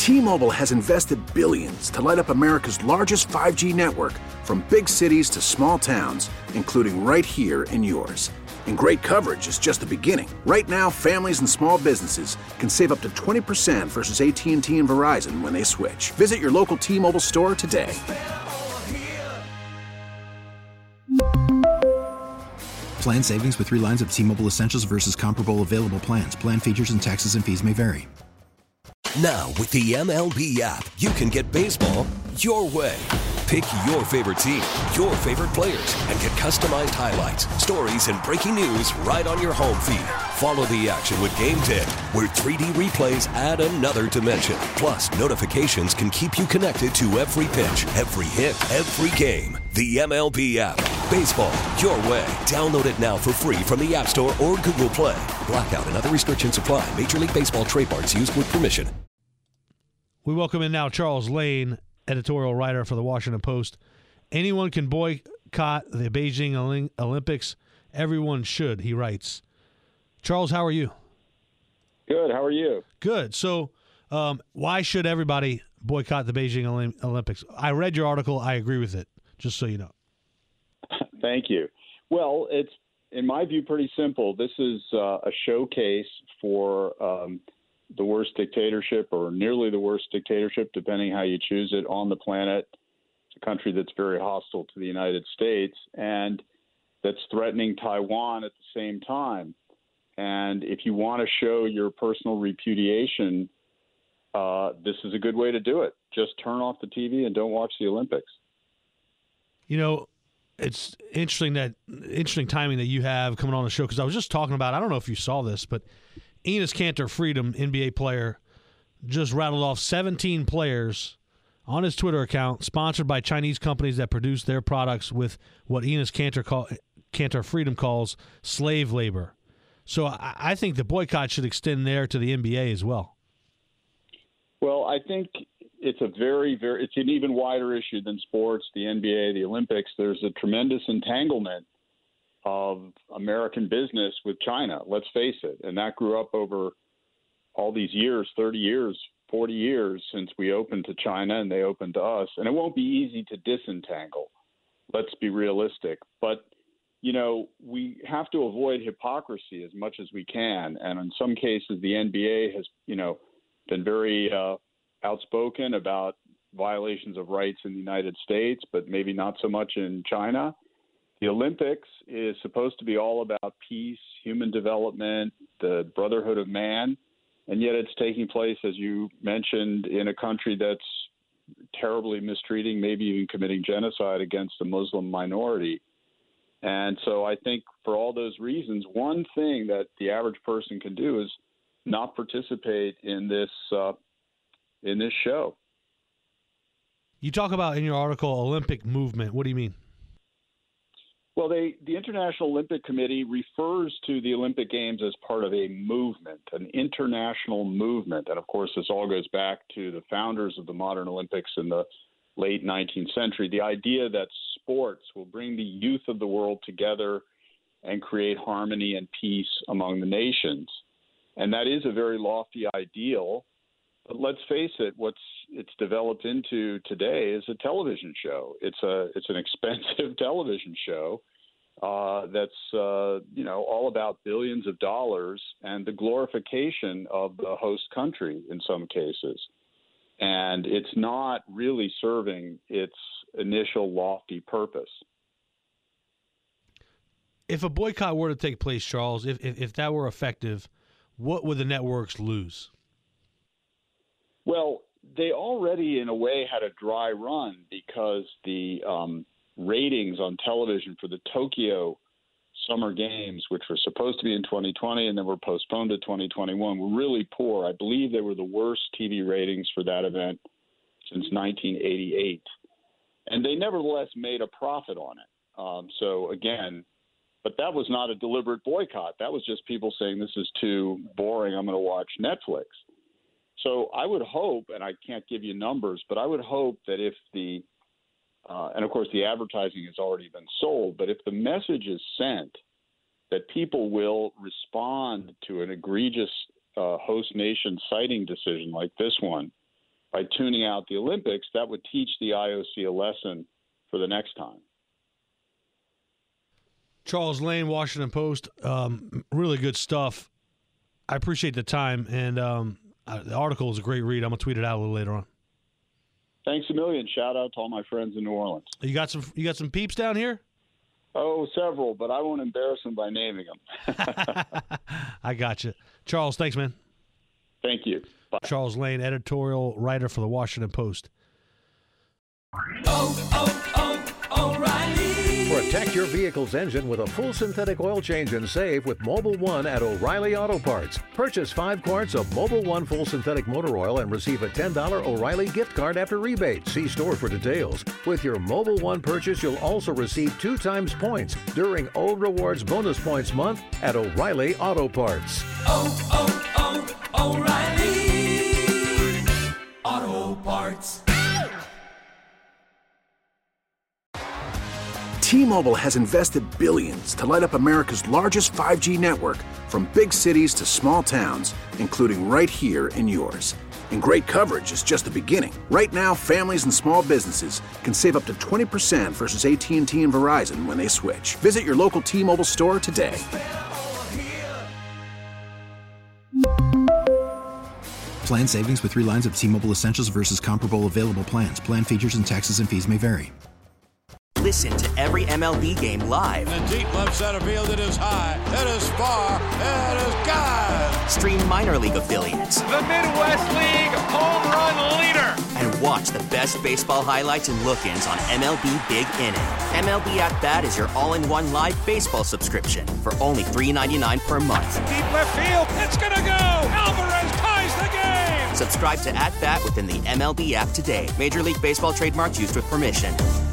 T-Mobile has invested billions to light up America's largest 5G network, from big cities to small towns, including right here in yours. And great coverage is just the beginning. Right now, families and small businesses can save up to 20% versus AT&T and Verizon when they switch. Visit your local T-Mobile store today. Plan savings with 3 lines of T-Mobile Essentials versus comparable available plans. Plan features and taxes and fees may vary. Now, with the MLB app, you can get baseball your way. Pick your favorite team, your favorite players, and get customized highlights, stories, and breaking news right on your home feed. Follow the action with Game Day, where 3D replays add another dimension. Plus, notifications can keep you connected to every pitch, every hit, every game. The MLB app. Baseball your way. Download it now for free from the App Store or Google Play. Blackout and other restrictions apply. Major League Baseball trademarks used with permission. We welcome in now Charles Lane, editorial writer for the Washington Post. Anyone can boycott the Beijing Olympics. Everyone should, he writes. Charles, how are you? Good. How are you? Good. So why should everybody boycott the Beijing Olympics? I read your article. I agree with it, just so you know. Thank you. Well, it's, in my view, pretty simple. This is a showcase for the worst dictatorship, or nearly the worst dictatorship, depending how you choose it, on the planet. It's a country that's very hostile to the United States and that's threatening Taiwan at the same time. And if you want to show your personal repudiation, this is a good way to do it. Just turn off the TV and don't watch the Olympics. You know, it's interesting timing that you have coming on the show, because I was just talking about, I don't know if you saw this, but Enes Kanter Freedom, NBA player, just rattled off 17 players on his Twitter account sponsored by Chinese companies that produce their products with what Enes Kanter Freedom calls slave labor. So I think the boycott should extend there to the NBA as well. Well, I think it's it's an even wider issue than sports, the NBA, the Olympics. There's a tremendous entanglement of American business with China, let's face it. And that grew up over all these years, 30 years, 40 years since we opened to China and they opened to us. And it won't be easy to disentangle. Let's be realistic. But, you know, we have to avoid hypocrisy as much as we can. And in some cases, the NBA has, been very outspoken about violations of rights in the United States, but maybe not so much in China. The Olympics is supposed to be all about peace, human development, the brotherhood of man, and yet it's taking place, as you mentioned, in a country that's terribly mistreating, maybe even committing genocide against the Muslim minority. And so I think for all those reasons, one thing that the average person can do is not participate in this show. You talk about in your article Olympic movement. What do you mean? Well, the International Olympic Committee refers to the Olympic Games as part of a movement, an international movement. And, of course, this all goes back to the founders of the modern Olympics in the late 19th century, the idea that sports will bring the youth of the world together and create harmony and peace among the nations. And that is a very lofty ideal. But let's face it, it's developed into today is a television show. It's an expensive television show that's all about billions of dollars and the glorification of the host country in some cases. And it's not really serving its initial lofty purpose. If a boycott were to take place, Charles, if that were effective, what would the networks lose? Well, they already, in a way, had a dry run because the ratings on television for the Tokyo Summer Games, which were supposed to be in 2020 and then were postponed to 2021, were really poor. I believe they were the worst TV ratings for that event since 1988. And they nevertheless made a profit on it. So, again, but that was not a deliberate boycott. That was just people saying, this is too boring, I'm going to watch Netflix. So I would hope, and I can't give you numbers, but I would hope that if and of course the advertising has already been sold, but if the message is sent that people will respond to an egregious host nation citing decision like this one by tuning out the Olympics, that would teach the IOC a lesson for the next time. Charles Lane, Washington Post, really good stuff. I appreciate the time, and the article is a great read. I'm going to tweet it out a little later on. Thanks a million. Shout out to all my friends in New Orleans. You got some peeps down here? Oh, several, but I won't embarrass them by naming them. I got you. Charles, thanks, man. Thank you. Bye. Charles Lane, editorial writer for the Washington Post. O'Reilly. Protect your vehicle's engine with a full synthetic oil change and save with Mobil 1 at O'Reilly Auto Parts. Purchase 5 quarts of Mobil 1 full synthetic motor oil and receive a $10 O'Reilly gift card after rebate. See store for details. With your Mobil 1 purchase, you'll also receive 2 times points during O Rewards Bonus Points Month at O'Reilly Auto Parts. O'Reilly Auto Parts. T-Mobile has invested billions to light up America's largest 5G network, from big cities to small towns, including right here in yours. And great coverage is just the beginning. Right now, families and small businesses can save up to 20% versus AT&T and Verizon when they switch. Visit your local T-Mobile store today. Plan savings with 3 lines of T-Mobile Essentials versus comparable available plans. Plan features and taxes and fees may vary. Listen to every MLB game live. In the deep left center field, it is high, it is far, it is gone. Stream minor league affiliates. The Midwest League home run leader. And watch the best baseball highlights and look-ins on MLB Big Inning. MLB At Bat is your all-in-one live baseball subscription for only $3.99 per month. Deep left field, it's gonna go. Alvarez ties the game. Subscribe to At Bat within the MLB app today. Major League Baseball trademarks used with permission.